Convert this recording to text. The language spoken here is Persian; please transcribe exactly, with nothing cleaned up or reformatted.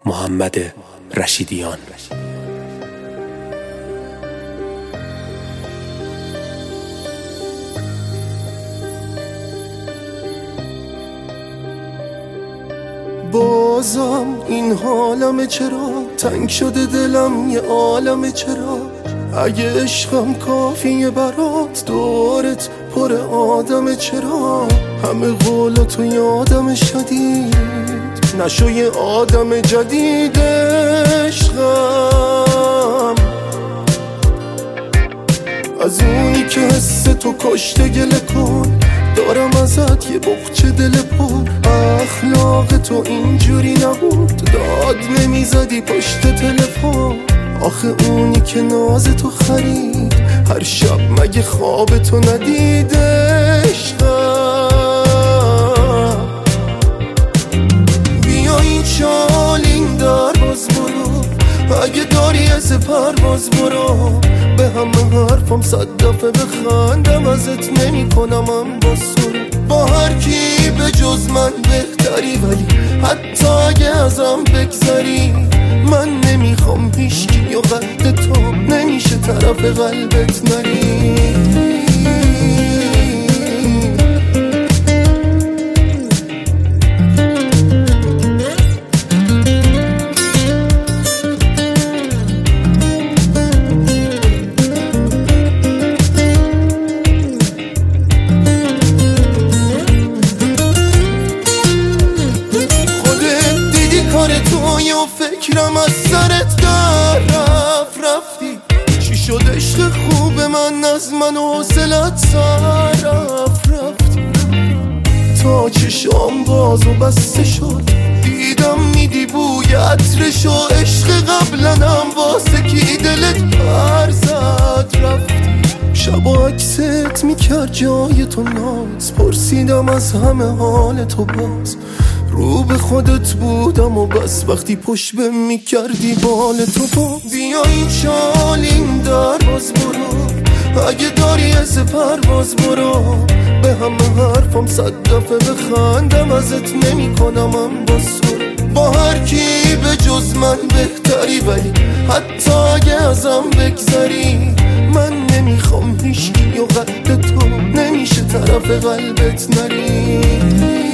محمد رشیدیان. بازم این حالمه، چرا تنگ شده دلم یه عالمه، چرا اگه عشقم کافیه برات دورت پر آدمه، چرا همه قولاتو یادم شدید نشو یه آدم جدید عشقم، از اونی که حس تو کشته گله کن دارم ازت یه بخچه دل پر. اخلاق تو اینجوری نبود داد نمیزدی پشت تلفن، آخه اونی که ناز تو خرید هر شب مگه خواب تو ندید عشقم. بیا این چالین در باز برو، اگه داری از پرواز برو، به همه حرفم صد دفعه بخندم ازت نمی کنمم با سر. با هر کی به جز من بهتری، ولی حتی اگه ازم بگذری من نمیخوام هیچکی یا قد تو نمیشه طرف قلبت نری. فکرم از سرت در رفت رفتی، چی شد عشق خوب من از من و حوصلت سر رفت رفتی. تا چشام باز و بسته شد دیدم میدی بوی عطرشو، عشق قبلنم واسه کی دلت پر زد رفتی. شبا عکست میکرد جای تو ناز، پرسیدم از همه حال تو باز، رو به خودت بودم و بس وقتی پشت به میکردی بال تو باز. بیا این چالین در باز برو، اگه داری از پرواز برو، به همه حرفم صد دفعه بخندم ازت نمی کنمم با سر. با هر کی به جز من بهتری، ولی حتی اگه ازم بگذری من نمیخوام هیچکی یا قد تو نمیشه طرف قلبت نری.